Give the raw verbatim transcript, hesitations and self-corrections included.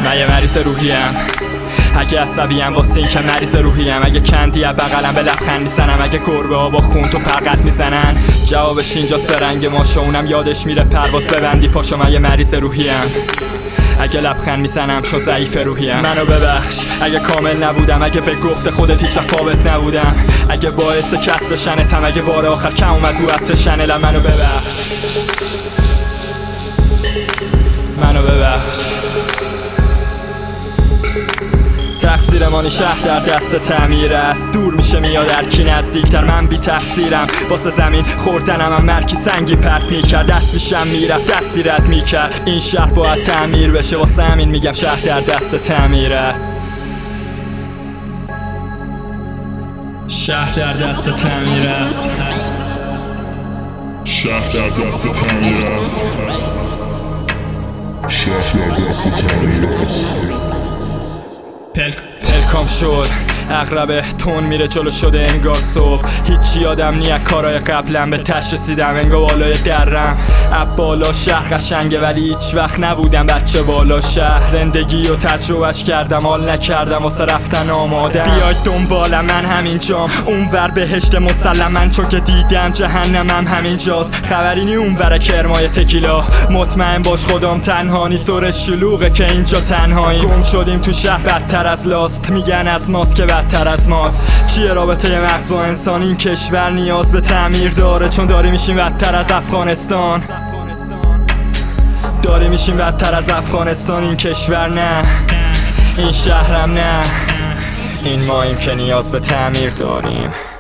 من یه مریض روحیم، اگه عصبیم واسه این که مریض روحیم. اگه کندی بغلم به لبخند میزنم، اگه گربه ها با خون تو پرقت میزنن. جوابش اینجاست به رنگ ماشو، اونم یادش میره پرواز ببندی پاشو. من یه مریض روحیم، اگه لبخند میزنم چون ضعیف روحیم. منو ببخش اگه کامل نبودم، اگه به گفت خودت هیچ ثابت نبودم، اگه باعث کسر شنتم، اگه بار آخر کم اومد رو عطر شنلم. منو ببخش، منو ببخش. تقصیر مانی شهر در دست تعمیر است، دور میشه میاد هرکی نزدیکتر. من بی تقصیرم واسه زمین خوردنم، هم مرکی سنگی پرت میکرد. دست میشم میرفت دستی رد میکرد. این شهر باید تعمیر بشه، واسه همین میگم شهر در دست تعمیر است. شهر در دست تعمیر است، شهر در دست تعمیر است، شهر در دست تعمیر است. پلکام شد اغربه تون میره جلو شده انگار صبح. هیچی یادم نیه کارای قبلم، به تش رسیدم انگار بالای درم. اب بالا شهر قشنگه ولی هیچ وقت نبودم بچه بالا شهر. زندگی و تجربهش کردم حال نکردم واسه رفتن آمادم. بیاید دنبال من همین جام، اون ور بهشت مسلمن، چون که دیدم جهنمم همین جاست. خبری نی اون ور کرمای تکیلا، مطمئن باش خودم تنها نی. سرش شلوغه که اینجا تنهاییم، گم شدیم تو شهر بدتر از لاست. میگن از ماست که بدتر از ماست. چیه رابطه مغز با انسان؟ این کشور نیاز به تعمیر داره، چون داری میشیم بدتر از افغانستان. داری میشیم بدتر از افغانستان. این کشور نه، این شهرم نه، این ماییم که نیاز به تعمیر داریم.